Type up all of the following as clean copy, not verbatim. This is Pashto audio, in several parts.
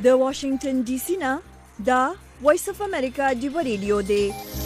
د واشنگټن ډي سي نه دا وایس اف امریکا دی ریډیو دی.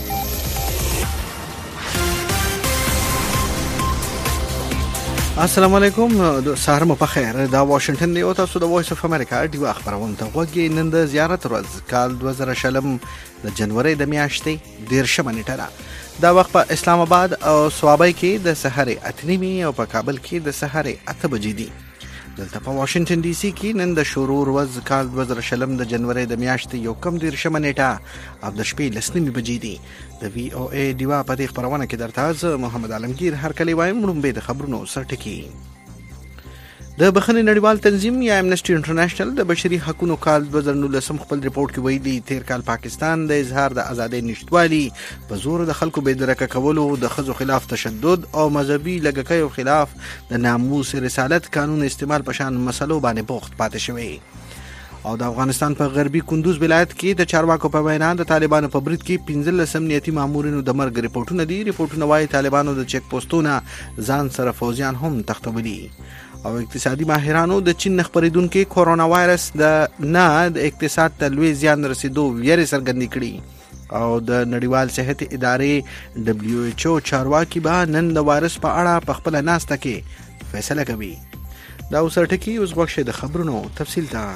السلام علیکم، سهار مو په خیر. دا واشنگټن دی او تاسو د وایس اف امریکا دی خبرونه ته غوږی. نن د زیارت ورځ کال 2020 د جنوري د میاشتې 13 نیټه دا وخت په اسلام آباد او صوابۍ کې د سحر 8 او په کابل کې د سحر 8 بجې دي. دلته په واشنگټن ډي سي کې نن د شروع ورځ کال 2020 د جنوري د میاشتې 13 نیټه او د شپې 9 بجې دي. د وی او ای دیوا په دې خبرونه کې درته محمد عالمگیر هر کلی وایم. وړاندې د خبرونو سرټکی. د بخښنې نړیوال تنظیم یا امنسټي انټرنیشنل د بشري حقوقو کال 2019 خپل ریپورت کې ویلي تیر کال پاکستان د اظهار د ازادۍ نشټوالي په زور د خلکو بېدرکه کولو، د ښځو خلاف تشدد او مذهبي لږکیو خلاف د ناموس رسالت قانون استعمال په شان مسلو باندې بوخت پاتې شوی. او د افغانستان په غربي کندوز ولایت کې د چارواکو په وینا د طالبانو په برید کې 15 امنیتي مامورینو د مرګ ریپورتونه دي. ریپورتونه وايي طالبانو د چک پوسټونو ځان سره فوجیان هم تختولي. او اقتصادي ماهرانو د چین خبرېدونکو کورونا وایرس د اقتصاد ته لوی زیان رسیدو ویرې څرګندې کړي. او د نړیوال صحت ادارې WHO چارواکي به نن د وایرس په اړه په خپل ناسته کې فیصله کوي. دا وسرټکی اوس غوښه د خبرونو تفصیل ته.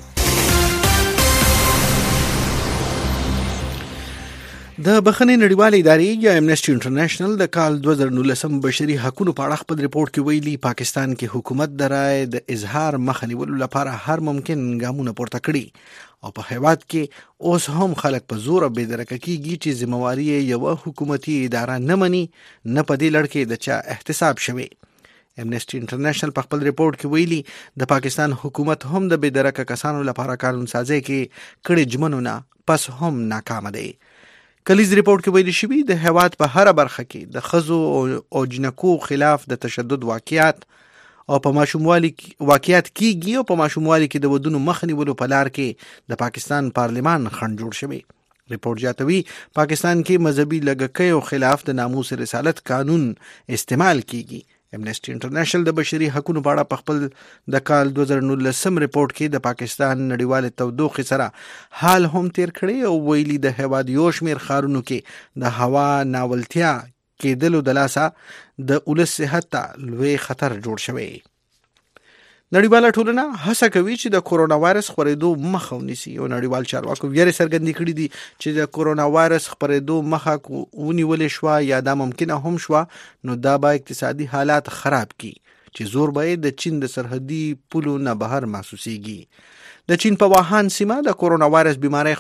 د بخښنې نړیوالې ادارې یا امنسټي انټرنیشنل د کال 2019 بشري حقوقو په اړه خپل ریپورت کې ویلي پاکستان کې حکومت د رائے د اظهار مخه نیولو لپاره هر ممکن ګامونه پورته کړي او په هیواد کې اوس هم خلک په زور بېدرکه کیږي چې ذمہواري یو حکومتي اداره نه مني، نه په دې لړ کې د چا احتساب شوی. امنسټي انټرنیشنل په خپل ریپورت کې ویلي د پاکستان حکومت هم د بېدرکه کسانو لپاره قانون سازي کې کړي ژمنونه پس هم ناکام دي. کلیز ریپورت کې ویل شوی د هیواد په هر برخه کې د ښځو او جنکو خلاف د تشدد واقعیات او په ماشوموالي واقعیات کیږي او په ماشوموالي کې د ودونو مخه نیولو په لار کې د پاکستان پارلمان خنډ جوړ شوی. ریپورت جاتوي پاکستان کې مذهبي لږکیو خلاف د ناموس رسالت قانون استعمال کیږي. امنسټي انټرنیشنل د بشري حقوقو په اړه په خپل د کال 2019 ریپورت کې د پاکستان نړیوال تودوخې سره حال هم تیر کړی او ویلي د هیواد یو شمېر ښارونو کې د هوا ناولتیا کېدلو د لاسه د ولس صحت ته لوی خطر جوړ شوی. نړیواله ټولنه هڅه کوي چې د کورونا وایرس خپرېدو مخه ونیسي او نړیوال چارواکو ویرې څرګندې کړې دي چې د کورونا وایرس خپرېدو مخه ونیولې شوه یا دا ممکنه هم شوه نو دا به اقتصادي حالات خراب کړي چې زور به د چین د سرحدي پولو نه بهر محسوسیږي. د چین په ووهان سیمه د کورونا وایرس بیماری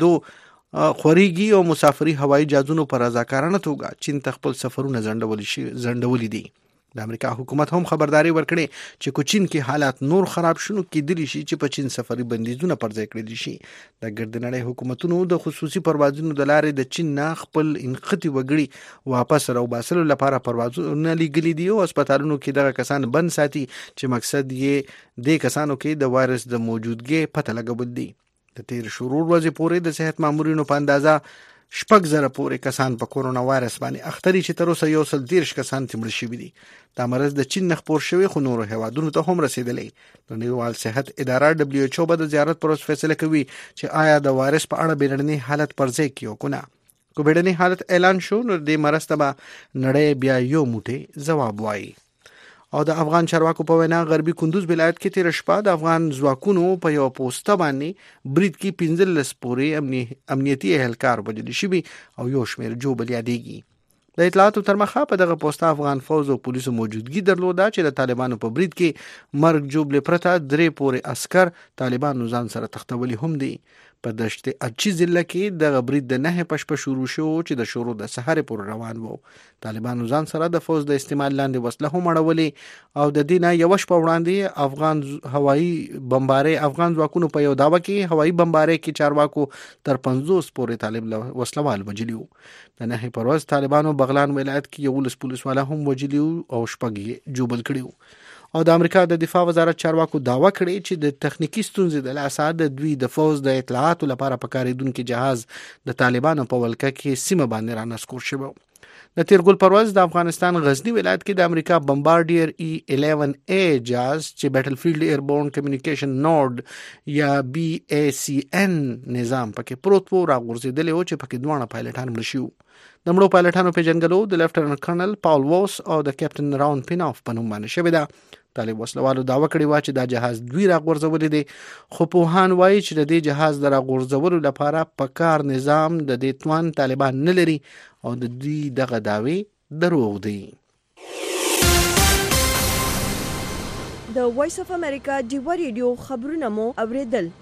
خوريږي او مسافري هوایي جهازونو په رضاکارانه توګه چین ته خپل سفرونه ځنډولي دي. د امریکا حکومت هم خبرداري ورکړي چې کو چین کې حالات نور خراب شنو کېدلی شي چې په چین سفري بندیزونه پر ځای کړی شي. د ګردنړۍ حکومتونو د خصوصي پروازونو د لارې د چین نه خپل انقطاعي وګړي واپس راوباسلو لپاره پروازونه لګلي دي او هسپتالونو کې دغه کسان بند ساتي چې مقصد یې د کسانو کې د وایرس د موجودګۍ پته لګول دي. د تیر شروع ورځې پورې د صحت مامورینو په اندازه 6,000 پورې کسان په کورونا وایرس باندې اخته دي چې تر اوسه 130 کسان مړه شوي دي. دا مرض د چین نه خپور شوی خو نورو هیوادونو ته هم رسیدلی. د نړیوال صحت اداره WHO به د زیارت پر وسیله فیصله کوي چې آیا د وایرس په اړه بیړني حالت پر ځای کیو کنه. کو بیړني حالت اعلان شو نو د مرض ته نړۍ بیا یو موټی جواب وایي. او د افغان چارواکو په وینا غربي کندوز ولایت کې تیر شپه د افغان ځواکونو په یو پوسټ باندې برید کې 15 پورې امنیتي اهلکار وژل شوي او یو شمېر جوړ یادېږي. د اطلاعاتو تر مخه په دغه پوسټ افغان فوز او پولیسو موجودګي درلوده چې د طالبانو په برید کې مرګ جوړ پرته 3 پورې عسكر طالبانو ځان سره تختولي هم دي. په دشت اچي ضلع کې د برید د 9 پشپ شروع شو چې د شروع د سحر پر روان وو. طالبانو ځان سره د فوز د استعمال لاندې وسله هم اړولې او د دینه یو شپه وړاندې افغان هوایي بمباري افغان ځواکونو په یو داوا کې هوایي بمباري کې چارواکو تر 50 پورې طالب وسلوال وجلیو. د 9 پروز طالبانو بغلان ولایت کې یو لس پولیس والا هم وجلیو او شپږ جوبل کړیو. او د امریکا د دفاع وزارت چارواکو داوا کړی چې د تخنیکی ستونزې د لاسه د دوی د فوز د اطلاعاتو لپاره پکاریدونکو جهاز د طالبانو په ولکه کې سیمه باندې را نسکور شوی. د تیرګل پرواز د افغانستان غزنی ولایت کې د امریکا بمبارډیر E-11A جاز چې بیټل فیلډ ایربورن کمیونیکیشن نود یا BACN نظام پکې پروت و راغورځېدلی و چې پکې دوه پایلټان مړه شوي. د مړو پایلټانو پیژنګلو د لیفټننټ کرنل پاول ووس او د کیپټن راون پیناف په نوم باندې شوې ده. طالب وسلوالو دعوه کړې و چې دا جهاز دوی راغورځولې دي، خو پوهان وایي چې د دې جهاز د راغورځولو لپاره په کار نظام د دې توان طالبان نه لري او د دوی دغه دعوی دروغ دي. د وایس اف امریکا ډیوا ریډیو خبرونه مو اوریدل.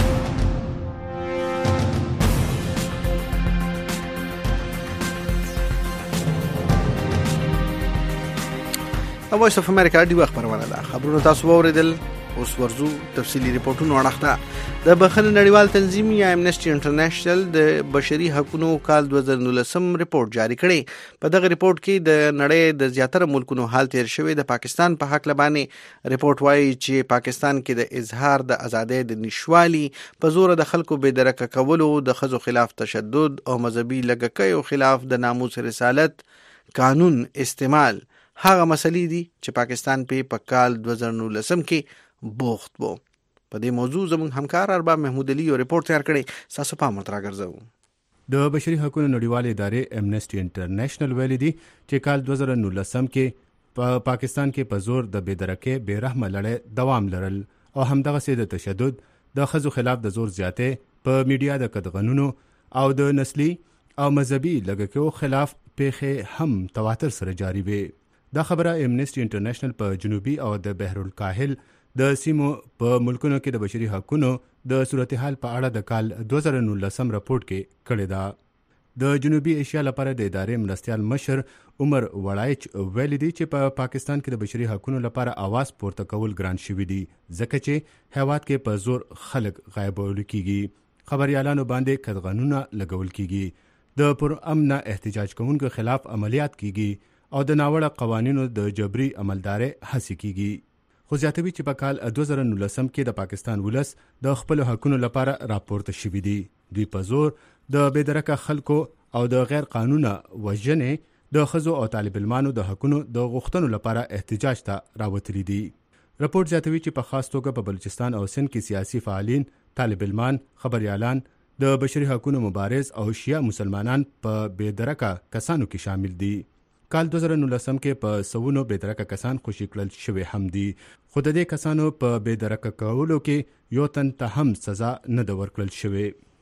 وایس اف امریکا ډیوا خبرونه ده. خبرونه تاسو اوریدل. اوس ورزو تفصیلی ریپورتونه اړخته د بخښنې نړیوال تنظیم یا امنیسټي انټرنیشنل د بشري حقوقو کال 2019 ریپورت جاری کړی. په دغه ریپورت کې د نړۍ د زیاتره ملکونو حال تیر شوی. د پاکستان په حق لبانې ریپورت وایي چې پاکستان کې د اظهار د ازادۍ د نشوالي په زور د خلکو بېدرکه کولو، د ښځو خلاف تشدد او مذهبي لږکیو خلاف د ناموس رسالت قانون استعمال هغه مسلې دي چې پاکستان په کال 2019 کې بوخت وو. په دې موضوع زموږ همکار ارباب محمود علي یو ریپورت تیار کړی. تاسو پام راګرځو. د بشري حقوقو نړیوال ادارې امنیسټي انټرنیشنل ویلي دي چې کال 2019 کې په پاکستان کې په زور د بېدرکۍ بېرحمه لړۍ دوام لرل او همدغسې د تشدد، د ښځو خلاف د زور زیاتۍ، په میډیا د قدغنونو او د نسلي او مذهبي لږکیو خلاف پیښې هم تواتر سره جاری وي. دا خبره امنیسټي انټرنیشنل په جنوبي او د بحرالکاهل د سیمو په ملکونو کې د بشري حقوقو د صورتحال په اړه د کال 2019 راپورټ کې کړې ده. د جنوبي ایشیا لپاره د ادارې مرستیال مشر عمر وړایچ ویلي دي چې په پاکستان کې د بشري حقوقو لپاره आवाज پورته کول ګران شوي دي، ځکه چې هیواد کې په زور خلک غایبول کیږي، خبريالانو باندې قدغنونه لګول کیږي، د پر امن احتجاج کوونکو خلاف عملیات کیږي او د ناوړه قوانینو د جبري عملداري هڅې کیږي. خو زیاتوي چې په کال 2019 کې د پاکستان ولس د خپل حقوقو لپاره راپورته شوي دي. دوی په زور د بېدرکه خلکو او د غیر قانونه وژنې، د ښځو او طالب علمانو د حقوقو د غوښتنو لپاره احتجاج ته راوتلي دي. راپورټ زیاتوي چې په خاص توګه په بلوچستان او سند کې سیاسي فعالین، طالب علمان، خبريالان، د بشري حقوقو مبارز او شیعه مسلمانان په بېدرکه کسانو کې شامل دي. کال 2019 کې په سوونو بېدرکه کسان خوشي کړل شوي هم دي، خو د دې کسانو په بېدرکه کولو کې یو تن ته هم سزا نه ده ورکړل شوې.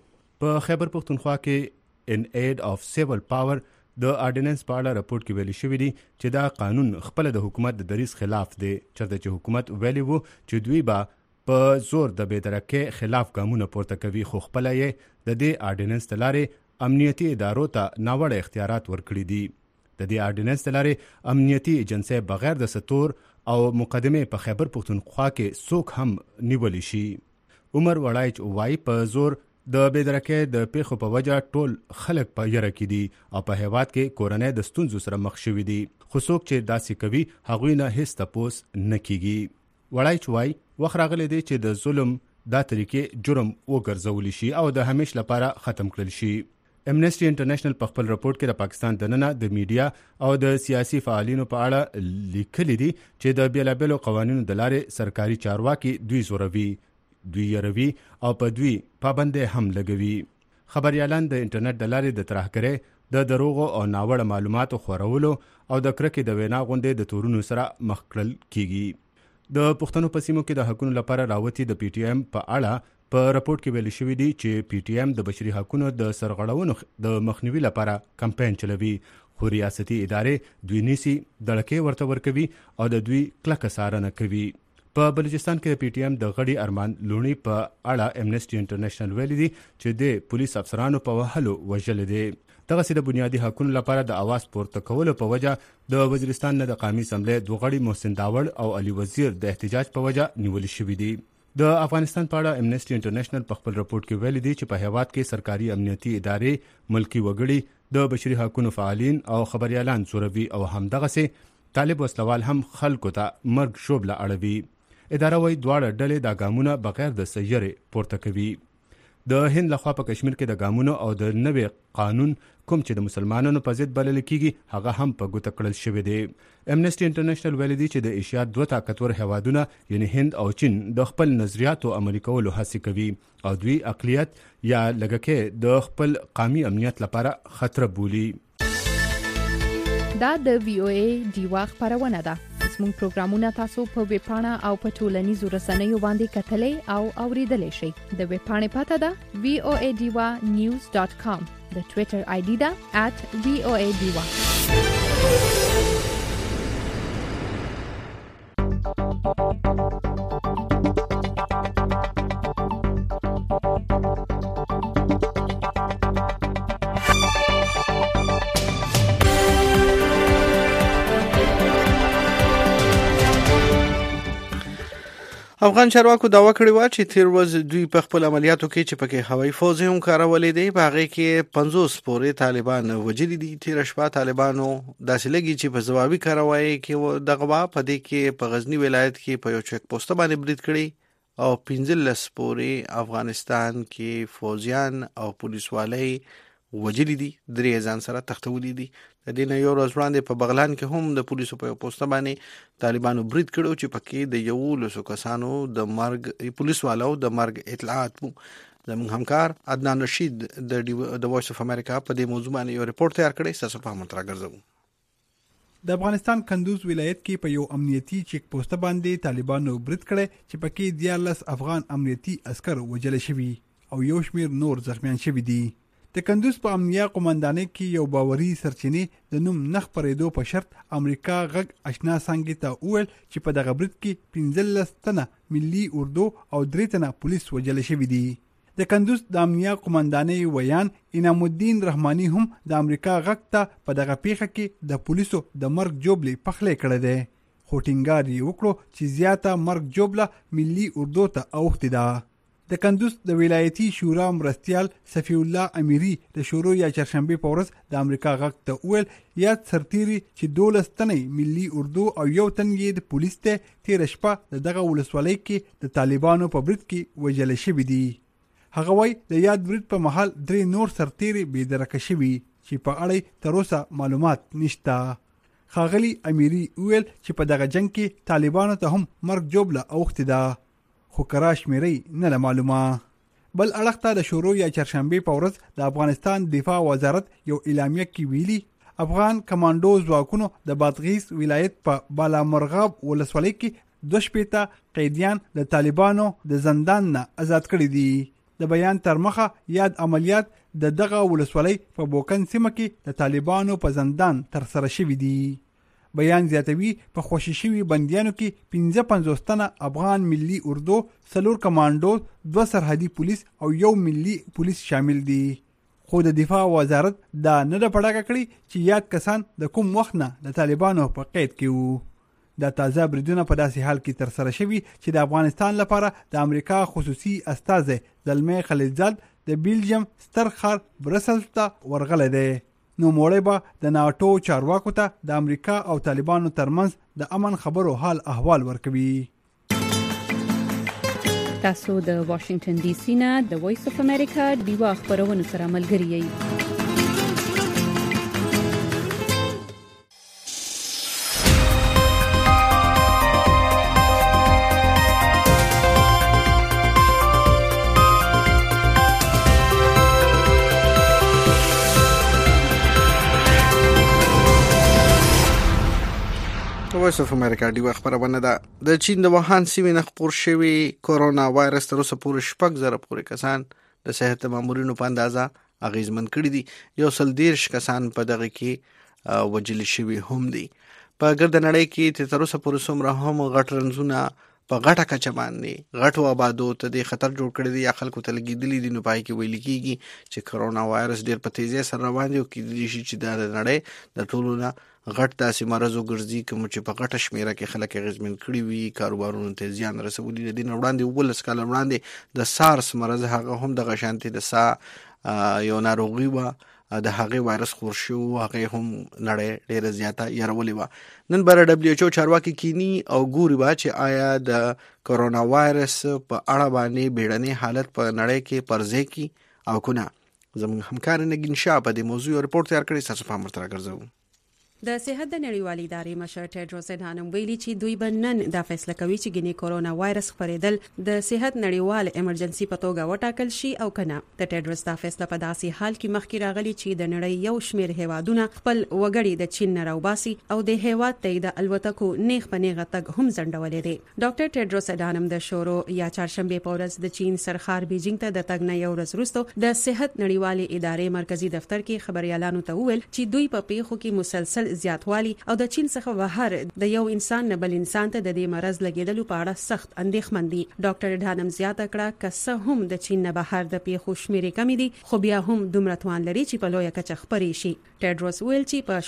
په خیبر پښتونخوا کې ان اید آف سیول پاور د آرډیننس په اړه راپورټ کې ویلي شوي دي چې دا قانون خپل د حکومت د دریځ خلاف دی، چېرته چې حکومت ویلي وو چې دوی به په زور د بېدرکۍ خلاف ګامونه پورته کوي، خو خپله یې د دې آرډیننس ته لارې امنیتي ادارو ته ناوړه اختیارات ورکړي دي. د دې آرډیننس ته لارې امنیتي ایجنسۍ بغیر د ستور او مقدمې په خیبر پښتونخوا کې څوک هم نیولی شي. عمر وړایچ وایي په زور د بېدرکۍ د پیښو په وجه ټول خلک په یره کې دي او په هیواد کې کورنۍ د ستونزو سره مخ شوي دي، خو څوک چې داسې کوي هغوی نه هیڅ تپوس نه کیږي. وړایچ وایي وخت راغلی دی چې د ظلم دا طریقې جرم وګرځولی شي او د همیش لپاره ختم کړل شي. امنیسټي انټرنیشنل په خپل راپورټ کې د پاکستان دننه د میډیا او د سیاسي فعالینو په اړه لیکلي دي چې د بیلابیلو قوانینو د لارې سرکاري چارواکي دوی زوروي، دوی یروي او په دوی پابندۍ هم لګوي. خبريالان د انټرنیټ د لارې د ترهګرۍ، د دروغو او ناوړه معلوماتو خورولو او د کرکې د وینا غونډې د تورونو سره مخ کړل کیږي. د پښتنو په سیمو کې د حقوقو لپاره راوتی د پی ټی ایم په اړه په راپورټ کې ویل شوي دي چې پی ټی ایم د بشري حقوقو د سرغړونو د مخنیوي لپاره کمپاین چلوي، خو ریاستي ادارې دوی نیسي، دړکې ورته ورکوي او د دوی کلکه څارنه کوي. په بلوچستان کې د پی ټی ایم د غړي ارمان لونی په اړه امنیسټي انټرنیشنل ویلي دي چې د پولیس افسرانو په وهلو وژل دي. دغسې د بنیادي حقوقو لپاره د आवाज پورته کولو په وجه د وزیرستان نه د قومي اسمبلۍ دوه غړي محسن داوړ او علي وزیر د احتجاج په وجه نیول شوي دي. د افغانستان په اړه امنیسټي انټرنیشنل په خپل راپورټ کې ویلي دي چې په هیواد کې سرکاري امنیتي ادارې، ملکی وګړي، د بشري حقوقو فعالین او خبريالان زوروي او همدغسې طالب وسلوال هم خلکو ته مرګ شوبله اړوي. اداره وايي دواړه ډلې دا ګامونه بغیر د سیارې پورته کوي. د هند لخوا په کشمیر کې د ګامونو او د نوي قانون کوم چې د مسلمانانو په ضد بلل کیږي هغه هم په ګوته کړل شوی دی. امنیسټي انټرنیشنل ویلي دی چې د ایشیا دوه طاقتور هیوادونه یعنی هند او چین د خپل نظریاتو عملي کولو هڅه کوي او دوی اقلیت یا لږکي د خپل قومي امنیت لپاره خطر بولي. دا د VOA ډیوا خبرونه ده. زموږ پروګرامونه تاسو په ویب پاڼه او په ټولنیزو رسنیو باندې کتلای او اوریدلای شئ. د ویب پاڼې پته ده voadiwa.news.com. د ټوئیټر آی ډي ده @voadiwa. افغان چارواکو داوا کړې و چې تیر ورځ دوی په خپل عملیاتو کې چې پکې هوایي فوج هم کارولې دي په هغه کې 50 پورې طالبان وژلي دي. تیر شپه طالبانو داسې لګي چې په ځوابي کاروایی کې دغه په دې کې په غزنی ولایت کې په یو چک پوسټ باندې برید کړی او 15 پورې افغانستان کې فوجیان او پولیسوالۍ وژلي دي. درې ځان سره تختولي دي. د دې نه یو ورځ وړاندې په بغلان کې هم د پولیسو په پوسټ باندې طالبانو برید کړو چې پکې د یو لسو کسانو د مرګ پولیسوالو د مرګ اطلاعات وو. زموږ همکار عدنان رشید د وایس اف امریکا په دې موضوع باندې یو ریپورت تیار کړی. تاسو په مترا ګرځو. د افغانستان کندوز ولایت کې په یو امنیتي چیک پوسټ باندې طالبانو برید کړی چې پکې 14 افغان امنیتي عسكر وژل شوي او یو شمیر نور زخمیان شوي دي. د کندوز په امنیه قومندانۍ کې یو باوري سرچینې د نوم نخ پرېدو په شرط امریکا غږ آشنا څنګه ته وویل چې په دغه برید کې 15 تنه ملي اردو او 3 تنه پولیس وژل شوي دي. د کندوز د امنیه قومندانۍ ویان انعام الدین رحماني هم د امریکا غږ ته په دغه پیښه کې د پولیسو د مرګ جوبلې پخلې کړې ده. خو ټینګار یې وکړو چې زیاته مرګ جوبله ملي اردو ته اوښتې ده. د کندوز د ولایتي شورا مرستیال صفی الله امیری د شورو یا چهارشنبه په ورځ د امریکا غږ ته ویل یاد سرتيري چې 12 تنې ملي اردو او یو تن یې د پولیس ته تیر شپه دغه ولسوالۍ کې د طالبانو په برید کې وژل شوی دي. هغه وایي د یاد برید په محل 3 نور سرتيري بې درکه شوي چې په اړه تر اوسه معلومات نشته. ښاغلي امیری ویل چې په دغه جنگ کې طالبانو ته هم مرګ جوبله اوښتې ده خو کراش مېری نه معلومه. بل اړخ ته د شورو یا چهارشنبه په ورځ د افغانستان دفاع وزارت یو اعلامیه کې ویلي افغان کمانډو ځواکونو د بادغیس ولایت په بالامرغاب ولسوالۍ کې 2 قیدیان د طالبانو د زندان نه آزاد کړي دي. د بیان تر مخه یاد عملیات د دغه ولسوالۍ په بوکن سیمه کې د طالبانو په زندان تر سره شوي دي. بیان زیاتوي په خوشي شوي بندیانو کې 55 تنه افغان ملي اردو 4 کمانډو 2 سرحدي پولیس او 1 ملي پولیس شامل دي. خو د دفاع وزارت دا نه د پړاګه کړی چې یاد کسان د کوم وخت نه د طالبانو په قید کې وو. دا تازه بریدونه په داسې حال کې تر سره شوي چې د افغانستان لپاره د امریکا خصوصي استازی زلمي خلیلزاد د بیلجیم ستر ښار برسلز ته ورغلی دی. نو موړی به د ناټو چارواکو ته د امریکا او طالبانو ترمنځ د امن خبرو حال احوال ورکوي. تاسو د واشنگټن ډي سي نه د وایس اف امریکا ډیوا خبرونه سره ملګری یئ. وایس اف امریکا دی خبرونه ده. د چین د ووهان سیمې نه خپور شوی کورونا وایرس تر اوسه پورې 6,000 پورې کسان د صحت مامورینو په اندازه اغیزمن کړي دي. 130 کسان په دغه کې وژل شوي هم دي. په ګرد نړۍ کې تر اوسه پورې څومره هم غټ رنځونه په غټه کچه باندې غټو آبادو ته د خطر جوړ کړی دی یا خلکو ته لګیدلی دي. نو پای کې ویل کېږي چې کورونا وایرس ډېر په تیزی سره روان دی او کېدلی شي چې د نړۍ د ټولو نه غټ داسې مرض وګرځي کوم چې په غټه شمیره کې خلک اغیزمن کړي وي، کاروبارونو ته زیان رسولي. د دې نه وړاندې 12 کاله وړاندې د سارس مرض هغه هم دغه شانتي د سا یو ناروغي وه د هغې وایرس خور شو، هغې هم نړۍ ډېره زیاته یارولې وه. نن بر WHO چارواکي کینی او ګوري با چې آیا د کرونا وایرس په اړه باندې بیړنی حالت په نړۍ کې پرځای کی او کنه. زموږ همکار نگین شاه په دې موضوع رپورټ تیار کړی، تاسو پام ورته راګرځو. د صحت د نړیوالې ادارې مشر ټیډروس اډهانم ویلي چې دوی به نن دا فیصله کوي چې ګینه کورونا وایرس خپرېدل د صحت نړیوال ایمرجنسي په توګه وټاکل شي او کنه. د ټیډروس دا فیصله په داسې حال کې مخکې راغلی چې د نړۍ یو شمېر هیوادونه خپل وګړي د چین نه راوباسي او د هیواد ته د الوتکو نیغ په نیغه تګ هم ځنډولې دي. ډاکټر ټیډروس اډهانم د شورو یا چهارشنبه په ورځ د چین سرخار بیجینګ ته د تګ نه یو ورځ وروسته د صحت نړیوالې ادارې مرکزی دفتر کې خبريالانو ته وویل چې دوی په پیښو کې مسلسل زیاتوالی او د چین څخه بهر د یو انسان نه بل انسان ته د دې مرض لګیدلو په اړه سخت اندېښمن دي. ډاکټر اډهانم زیاته کړه که څه هم د چین نه بهر د پیښو شمیرې کمی دي خو بیا هم دومره توان لري چې په لویه کچه خپرې شي. ټیډروس ویل چې په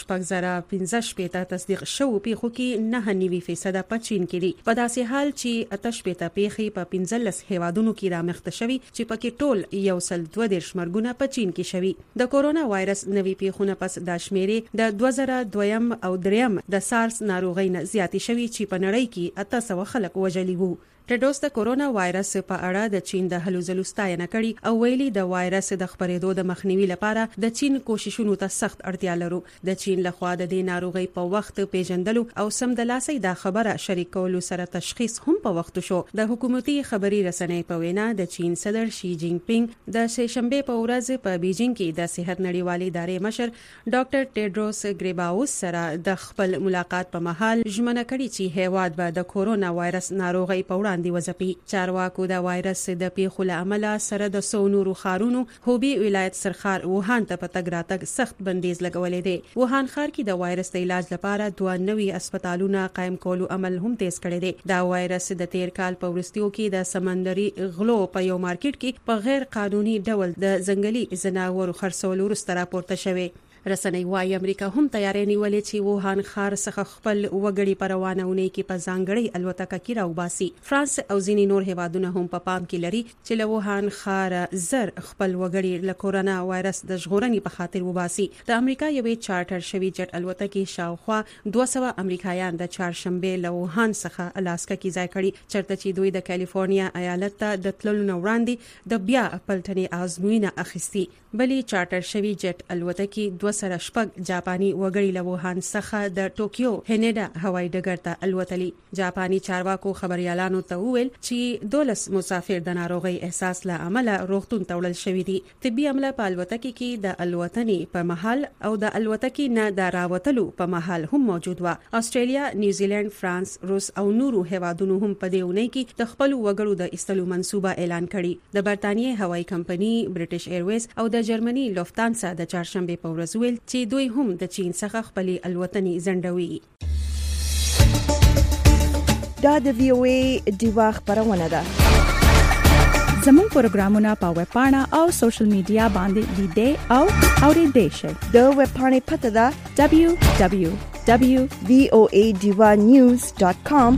2015 تصدیق شوو پیښو کې 9.9% په چین کې دي، په داسې حال چې 8% پیښې په 15 هیوادونو کې رامخته شوي چې پکې ټول 122 مرګونه په چین کې شوي. د کورونا وایرس نوي پیښونه پس د شمیرې د 2002 او دریم د سارس ناروغۍ نه زیاتې شوي چې په نړۍ کې 800 خلک وژلي وو. ټیډروس د کورونا وایرس په اړه د چین د هلو ځلو ستاینه کړې او ویلي د وایرس د خپرېدو د مخنیوي لپاره د چین کوششونو ته سخت اړتیا لرو. د چین لخوا د دې ناروغۍ په وخت پیژندلو او سمدلاسي د خبره شریکولو سره تشخیص هم په وخت شو. د حکومتي خبري رسنۍ په وینا د چین صدر شي جینګ پینګ د سهشنبه په ورځ په بیجینګ کې د صحت نړیوالې ادارې مشر ډاکټر ټیډروس ګریباوس سره د خپل ملاقات په مهال ژمنه کړې چې هیواد به د کورونا وایرس ناروغۍ په وړاندې وځپي. چارواکو د وایرس د پیښو له امله سره د څو نورو ښارونو هوبي ولایت سرخار ووهان ته په تګ راتګ سخت بندیز لګولې دی. ووهان ښار کې د وایرس د علاج لپاره 2 نوي هسپتالونه قائم کولو عمل هم تیز کړی دی. دا وایرس د تیر کال په وروستیو کې د سمندري غلو په یو مارکیټ کې په غیر قانوني ډول د ځنګلي ځناورو خرڅولو وروسته راپورته شوی. رسنۍ وايي امریکا هم تیارې نیولې چې ووهان ښار څخه خپل وګړي په روانونه کې په ځانګړي الوتکه کې راوباسي. فرانس او ځینې نور هیوادونه هم په پام کې لري چې له ووهان ښار زر خپل وګړي له کورونا وایرس د ژغورنې په خاطر وباسي. د امریکا یوې چارټر شوی جټ الوتکې شاوخوا 200 امریکایان د چهارشنبه له ووهان څخه الاسکا کې ځای کړي، چرته چې دوی د کالیفورنیا ایالت ته د تللو نه وړاندې د بیا پلټنې آزموینه اخیستي. بلې چارټر شوی جټ الوتکې سره شپږ جاپاني وګړي له ووهان څخه د ټوکیو هنیډا هوایي ډګر ته الوتلي. جاپاني چارواکو خبريالانو ته وویل چې 12 مسافر د ناروغۍ احساس له عمله روغتون ته وړل شوي دي. طبي عمله په الوتکې کې د الوتنې په مهال او د الوتکې نه د راوتلو په مهال هم موجود و. استرالیا، نیوزیلند، فرانس، روس او نورو هیوادونو هم په دې اونۍ کې د خپل وګړو د ایستلو منصوبه اعلان کړي. د برتانیې هوایي کمپنۍ برټش ایرویز او د جرمني لوفتانسا د چهارشنبه په ورځ چې دوی هم د چین څخه خپل الوتنې ځنډوي. دا د VOA دیوا خبرونه ده. زموږ پروګرامونه په ویب پاڼه او سوشل میډیا باندې لیدئ او اوریدئ شئ. د ویب پاڼې پته ده www.voadivanews.com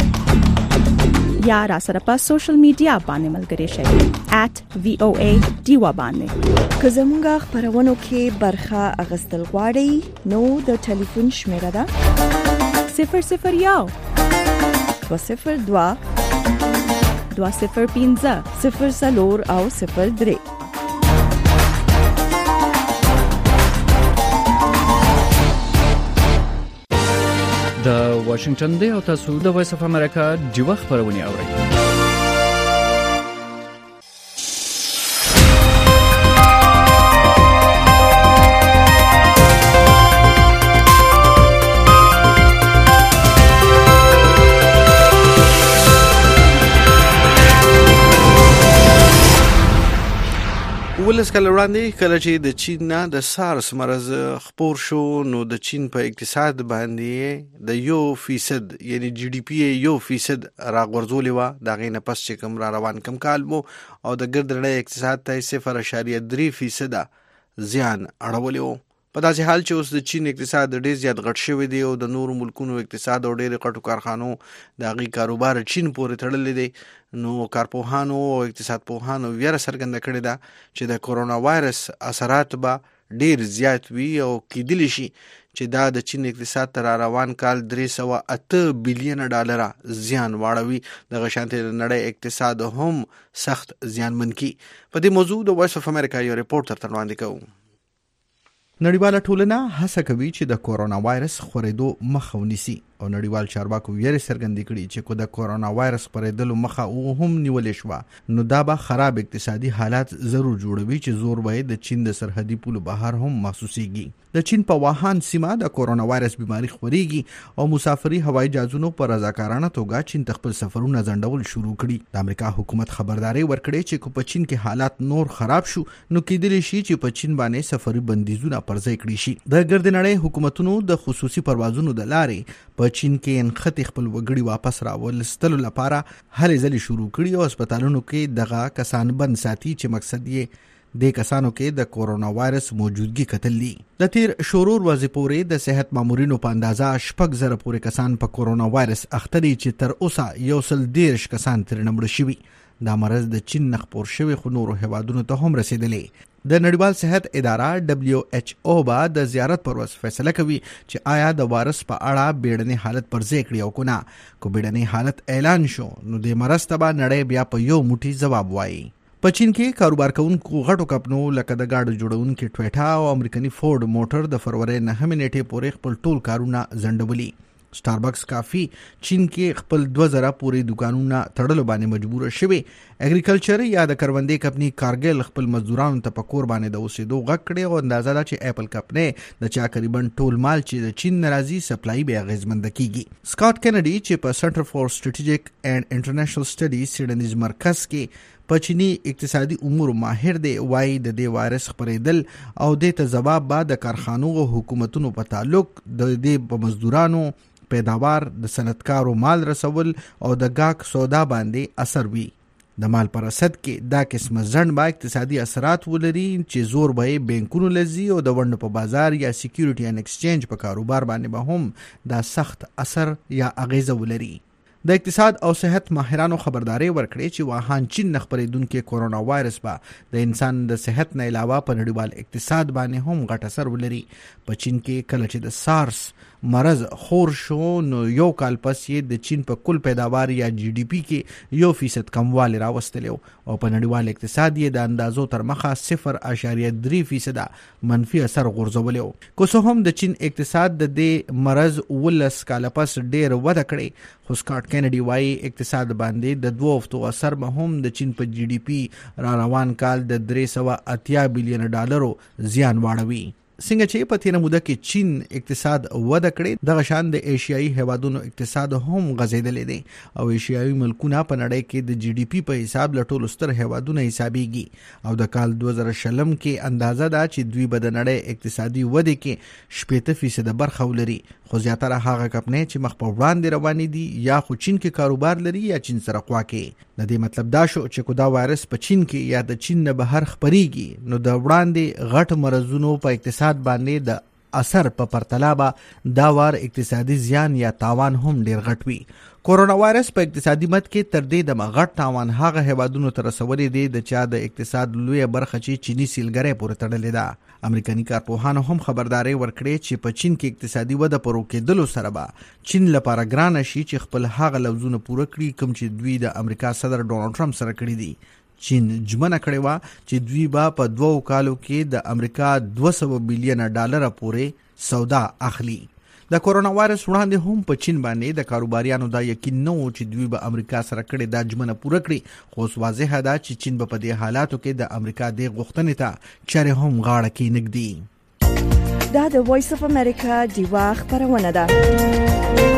یا را سره په سوشل میډیا باندې ملګري شئ @VOA دیوا باندې. که زموږ خبرونو کې برخه اغستل غواړئ نو د ټلیفون شمیره ده 001 202 205 00 او 03. د واشنگټن دی او تاسو د وایس اف امریکا دیوا خبرونه اورئ. ولس کله وړاندې کله چې د چین نه د سارس مرض خپور شو نو د چین په اقتصاد باندې د 1% یعنی GDP 1% راغورځولې و. دا غي نه پس چې کوم را روان کم کال مو او د ګردړې اقتصاد ته 0.3% زیان اړولې و. په داسې حال چې اوس د چین اقتصاد ډېر زیات غټ شوی دی او د نورو ملکونو اقتصاد او ډېر غټو کارخانو د غي کاروبار چین پورې تړلې دی. نو کارپوهانو او اقتصاد پوهانو ویره څرګنده کړې ده چې د کورونا وایرس اثرات به ډیر زیات وي او کېدلی شي چې دا د چین اقتصاد تر روان کال 308 بلین ډالر زیان واړوي. دغه شانتي نړۍ اقتصاد هم سخت زیانمن کی. په دې موضوع د وایس اف امریکا یو ریپورت تر وړاندې کوو. نړیواله ټولنه هڅه کوي چې د کورونا وایرس خورېدو مخه ونیسي او نړیوال چارواکو یې څرګندې کړي چې کو د کورونا وایرس خورېدلو مخه هم نیولې شوه نو دا به خراب اقتصادي حالات ضرور جوړوي چې زور به د چین د سرحدي پولو بهر هم محسوسيږي. د چین په واهان سیمه د کورونا وایرس بیماری خوريږي او مسافري هوایي جهازونو په رضاکارانه توګه چین خپل سفرونه ځنډول شروع کړي. د امریکا حکومت خبرداري ورکړې چې کو په چین کې حالات نور خراب شو نو کېدلی شي چې په چین باندې سفري بندیزونه پرځای کړي شي. د ګردنړۍ حکومتونو د خصوصي پروازونو د لارې په چین کې انختی خپل وګړي واپس راولستلو لپاره هلې ځلې شروع کړي او هسپتالونو کې دغه کسان بند ساتي چې مقصد یې د کسانو کې د کورونا وایرس موجودګي کتلی. د تیر شورور ورځې پورې د صحت مامورینو په اندازه 6,000 پورې کسان په کورونا وایرس اخته دي چې تر اوسه 113 کسان ترې مړه شوي. دا مرض د چین نه خپور شوی خو نورو هیوادونو ته هم رسیدلی. د نړیوال صحت اداره WHO با د زیارت پر ورځ فیصله کوي چې آیا د وایرس په اړه بیړنی حالت پر ځای کړي او کنه. کو بیړنی حالت اعلان شو نو د مرض ته به نړۍ بیا په یو موټی جواب وایي. په چین کې کاروبار کوونکو غټو کمپنو لکه د گاډو جوړونکو ټویټا او امریکایي فورد موټر د فروری 9 نیټې پورې خپل ټول کارونه ځنډولي. سٹاربکس کافی چین کې خپل 2000 پورې دکانونه تړلو باندې مجبور شوي. اګریکلچر یا د کروندې کمپنی کارګل خپل مزدورانو ته په کور باندې د اوسېدو غږ کړي او اندازه ده چې اپل کمپنی د چا تقریبا ټول مال چې د چین ناراضي سپلای به اغیزمند کیږي. سکاٹ کینیډي چې په سنټر فور سټریټیجیک اینڈ انټرنیشنل سټډیز سیډنیز مرکز کې په چینی اقتصادي امور ماهر دی وایي د دې وایرس خپرېدل او د ته جواب بعد د کارخانو او حکومتونو په تعلق د دې په مزدورانو پیداوار د صنعتکارو مال رسول او د گاک سودا باندې اثر وي. د مال پر رصد کې دا قسم ځنډ با اقتصادي اثرات ولري چې زور به بانکونو لزي او د وند په بازار یا سکیورټي ان ایکسچینج په کاروبار باندې به هم دا سخت اثر یا اغیزه ولري. د اقتصاد او صحت ماهرانو خبرداري ورکړي چې واهان چین خبرېدونکو کورونا وایرس به د انسان د صحت نه علاوه په نړیوال اقتصاد باندې هم غټ اثر ولري. په چین کې کله چې د سارس مرض خور شو نو یو کال پس یې د چین په کل پیداوار یا جی ډی پی کې 1% کموالی راوستلی او په نړیوال اقتصاد یې د اندازو تر مخه 0.3% منفي اثر غورځولی. که څه هم د چین اقتصاد د دې مرض 19 کال پس ډیر وده کړی خو سکاٹ کینیډي وایي اقتصاد باندې د 2 هفتو اثر به هم د چین په جی ډی پی را روان کال د 380 بلین ډالرو زیان واړوي. څنګه چې په تیره موده کې چین اقتصاد وده کړې دغه شان د ایشیایي هیوادونو اقتصاد هم غځېدلی دی او ایشیایي ملکونه په نړۍ کې د جی ډی پی په حساب له ټولو ستر هیوادونو حسابېږي او د کال 2020 کې اندازه ده چې دوی به د نړۍ اقتصادي ودې کې 70% برخه ولري. خو زیاتره هغه کمپنۍ چې مخ په وړاندې روانې دي یا خو چین کې کاروبار لري یا چین سره خوا کې. د دې مطلب دا شو چې کو دا وایرس په چین کې یا د چین نه بهر خپريږي نو د وړاندې غټ مرزونو په اقتصاد باندې د اثر په پرتله به دا وار اقتصادي زیان یا تاوان هم ډیر غټ وي. کورونا وایرس په اقتصادي مد کې تر دې د غټ تاوان هغه هیوادونو ته رسولي دي د چا د اقتصاد لوی برخه چې چینی سیلګری پورې تړلې ده. امریکایي کارپوهانو هم خبرداري ورکړې چې په چین کې اقتصادي وده پر وکېدلو سره به چین لپاره ګران شي چې خپل هغه لوزونه پوره کړي کوم چې دوی د امریکا صدر ډونالد ټرمپ سره کړی دي. چین جمنه کړې و چې دوی به په 2 کالو کې د امریکا 200 بلین ډالر پورې سودا اخلي. د کورونا وایرس وړاندې هم په چین باندې د کاروباریانو دا یقین نه و چې دوی به امریکا سره کړي دا جمنه پوره کړي خو واضحه ده چې چین به په دې حالاتو کې د امریکا د غوښتنې ته چره هم غاړه کې نږدې. دا د وایس اف امریکا دیوا خبرونه ده.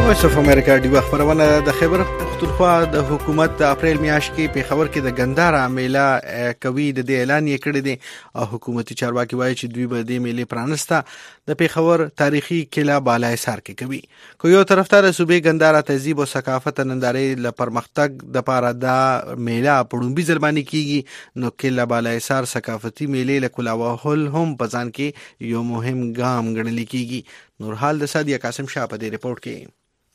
وایس اف امریکا دی خبرونه د خیبر پختونخوا د حکومت د اپریل میاشت کې په خبر کې د ګندهارا میله کوي د اعلان یې کړی دی او حکومتي چارواکي وایي چې دوی به د میلې پرانسته د پیښور تاریخي کلا بالای سر کې کوي. کو یو طرفدار صوبې ګندهارا تهذیب او ثقافت نندارې ل پرمختګ د پاره د میله پړومبي ځلماني کیږي نو کلا بالای سر ثقافتي میلې له کلاوهل هم پزان کې یو مهم ګام ګڼل کیږي. نورحال د سادیه قاسم شاه په دې رپورت کې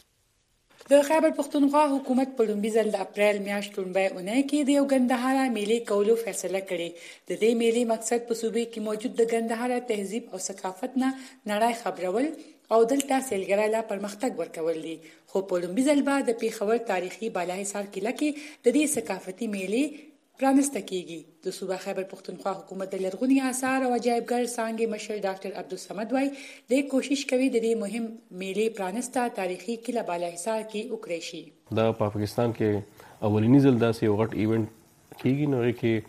د خیبر پختونخوا حکومت په لومړي ځل د اپریل میاشت لومړۍ اونۍ کې د یو ګندهارا میلې کولو فیصله کړې. د دې میلې مقصد په صوبې کې موجود د ګندهارا تهذیب او ثقافت نه نړۍ خبرول او دلته سیلګرۍ لا پرمختګ ورکول دي. خو په لومړي ځل به د پیښور تاریخي بالاحصار کلا کې د دې ثقافتي میلې پرانسته کیږي. د صوبه خیبر پختونخوا حکومت د لرغوني آثار او عجایبګر څانګې مشر ډاکټر عبدالصمد وای د کوشش کوي د دې مهم میلې پرانسته تاریخي کلا بالاحصار کې وکړي شي. دا په پاکستان کې اولینی ځل داسې یو غټ ایونت کیږي نو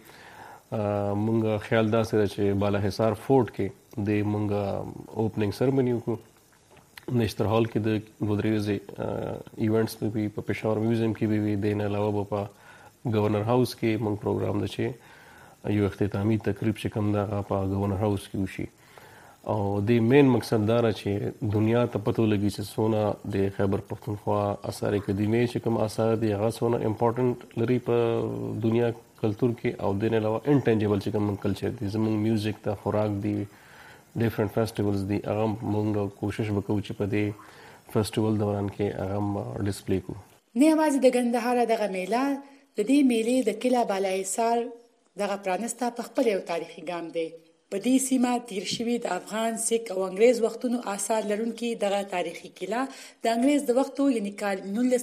کې مونږ خیال داسې چې بالاحصار فورټ کې د مونږ اوپننګ سرمنی وکړو. نشتر هال کې د ودرېږي ایونټس په پېښور میوزیم کې به وي. د نه علاوه په گورنر هاوس کې مونږ پروګرام د چې یو اختتامی تقریب چې کوم دا په گورنر هاوس کې وشي او د مین مقصد دا چې دنیا ته پته لګي چې څونه د خیبر پختونخوا آثار قدیمه چې کوم آثار دي هغه څونه امپورټنت لري په دنیا کلچر کې او د نه علاوه انټنجبل چې کوم کلچر دي زموږ میوزیک ته خوراک دي ډیفرنٹ فیسټیولز دي هغه مونږ کوشش وکړو چې په دې فیسټیول دوران کې هغه ډسپلی کو. نه یوازې د ګندهارا دغه میله د دې میلې د کلا بالاحصار دغه پرانسته په خپل یو تاریخي ګام دی. په دې سیمه تیر شوي د افغان سیک او انګریز وختونو آثار لرونکي دغه تاریخي کلا د انګریز د وختو یعنی کال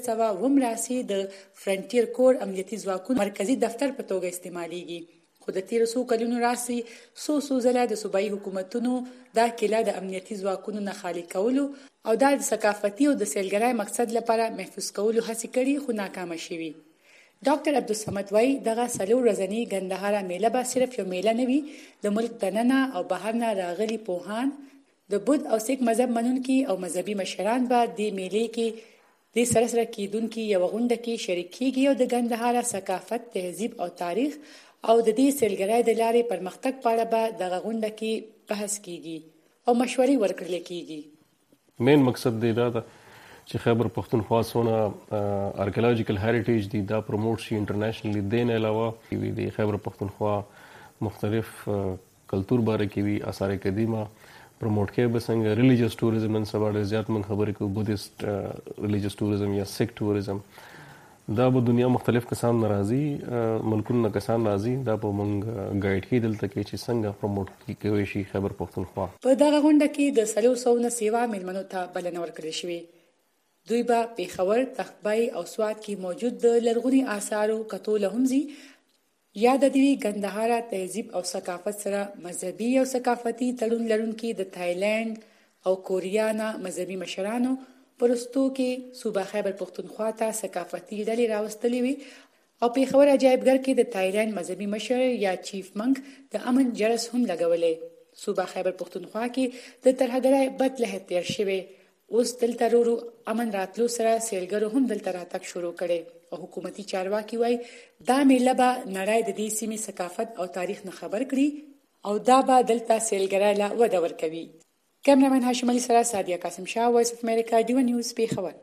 1980 د فرنټیر کور امنیتي ځواکونو مرکزی دفتر په توګه استعمالېږي. خو د تیر څو کلونو راسي څو ځله د صوبایي حکومتونو دا کلا د امنیتي ځواکونو نه خالي کولو او د ثقافتي او د سیلګرۍ مقصد لپاره محفوظ کولو هڅې کړي خو ناکام شوي. ډاکټر عبدالصمد وای دغه څلور ورځنی ګندهارا میله به صرف یو میله نه وي. د ملک دننه او بهر نه راغلي پوهان د بود او سیک مذهب منونکي او مذهبي مشران به د میلې کې د سره کېدونکي یو غونډه کې شریک کیږي او د ګندهارا ثقافت تهذیب او تاریخ او د دې سیلګرۍ د لارې پرمختګ په اړه به دغه غونډه کې بحث کیږي او مشورې ورکړل کیږي. مین مقصد دی دا چې خیبر پختونخوا څونه ارکیولوژیکل هریټیج دی دا پروموټ شي انټرنیشنلی. د نه علاوه د خیبر پختونخوا مختلف کلچر باره کې وی آثار قدیمه پروموټ کې به څنګه ریلیجیس ټوریزم نن سبا ډېر زیات من خبرې کوو بودیست ریلیجیس ټوریزم یا سیک ټوریزم دا به دنیا مختلف کسان ناراضي ملکونو نه کسان راځي دا به مونږ ګایډ کې دلته کې چې څنګه پروموټ کوي شي خیبر پختونخوا. په دغه غونډه کې د 300 نه سیوا میلمنو ته بلنه ورکړل شوې. دوی به پیښور تخبای او سوات کې موجود د لرغوني آثارو کتو هم زی یا د دې ګندهارا تهذیب او ثقافت سره مذهبي او ثقافتي تړون لرونکي د تایلند او کوریا نه مذهبي مشرانو پرستو کې صوبه خیبر پختونخوا ته ثقافتي ډلې راوستلې وي او پیښور عجایبګر کې د تایلند مذهبي مشر یا چیف منک د امن جرس هم لګولې. صوبه خیبر پختونخوا کې د ترهګرۍ بد له تیر شوی اوس دلته ورو امن راتلو سره سیلګرو هم دلته راتګ شروع کړي او حکومتي چارواکي وای دا میله به نړۍ د دې سیمې ثقافت او تاریخ نه خبر کړي او دا به دلته سیلګرۍ لا وده ورکوي. کیمرامن هاشم علي سره سادیه قاسم شاه وایس اف امریکا ډیو نیوز پیښور.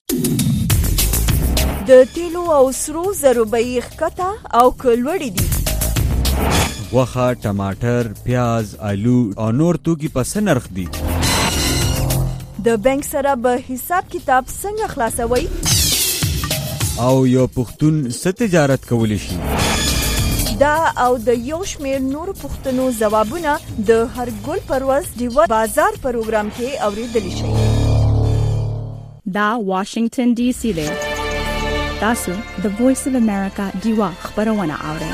د تیلو او سرو زرو بیې ښکته او کلوړې دي. غوښه، ټماټر، پیاز، آلو او نور توکي په څه نرخ دي؟ د بانک سره به حساب کتاب څنګه خلاصوي؟ او یو پښتون څه تجارت کولی شي؟ دا او د یو شمېر نور پښتنو ځوابونه د هر ګل پرواز دیو بازار پروګرام کې اوریدل شي. دا واشنگټن ډي سي دی. تاسو د وایس اف امریکا دیوا خبرونه اورئ.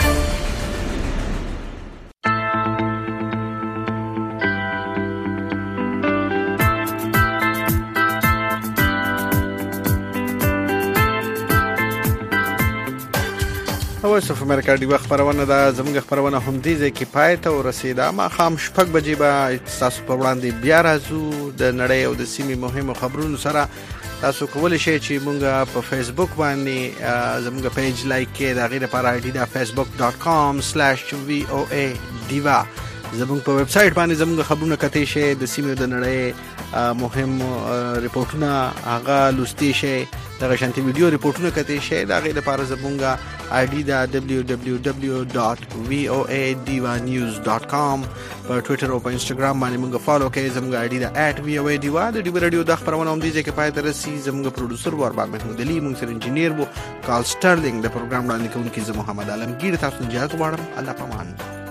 وایس اف امریکا دی خبرونه دا زموږ خبرونه هم دي چې پای ته ورسیده. ما خام شپږ بجې به تاسو په وړاندې بیا راځو د نړۍ او د سیمې مهمو خبرونو سره. تاسو کولی شئ چې مونږ په فیسبوک باندې زموږ پیج لایک کړئ. د هغې لپاره آی ډي ده facebook.com/VOA diva. زموږ په ویب سایټ باندې زموږ خبرونه کتئ شئ، د سیمې د نړۍ مهم ریپورټونه هغه لوستی شئ، دغه شانتي ویډیو ریپورټونه کتئ شئ. د هغې لپاره زموږ آی ډي ده www.voadivanews.com. په ټویټر او په انسټاګرام باندې موږ فالو کړئ. زموږ آی ډي ده @voadiva. د ډیو رادیو د خبرونه هم دې ځای کې پای ته رسي. زموږ پروډوسر و ارباب محمود علي، موږ سره انجینیر وو کارل سټرلینګ، د پروګرام وړاندې کوونکی زه محمد عالمگیر. تاسو نه اجازه غواړم. الله پامان.